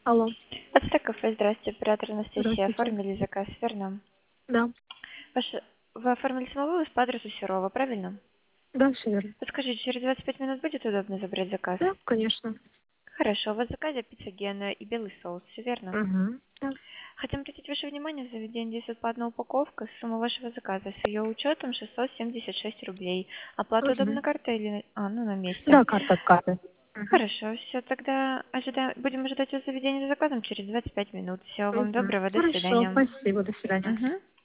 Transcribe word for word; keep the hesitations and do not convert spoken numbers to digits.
Алло. Это кафе, здравствуйте, оператор Анастасия. Здравствуйте. Оформили заказ, верно? Да. Ваше... Вы оформили самовывоз по адресу Серова, правильно? Да, все верно. Подскажите, через двадцать пять минут будет удобно забрать заказ? Да, конечно. Хорошо, у вас в заказе пицца Гена и белый соус, все верно? Угу. Да. Хотим обратить ваше внимание, в заведении действует по одна упаковка, сумма вашего заказа с ее учетом шестьсот семьдесят шесть рублей. Оплата удобна Угу. картой или... А, ну на месте. Да, карта от карты. Угу. Хорошо, все, тогда ожидаем, будем ожидать вас в заведении за заказом через двадцать пять минут. Всего вам Угу. доброго, до Хорошо, свидания. спасибо, до свидания. Мгм.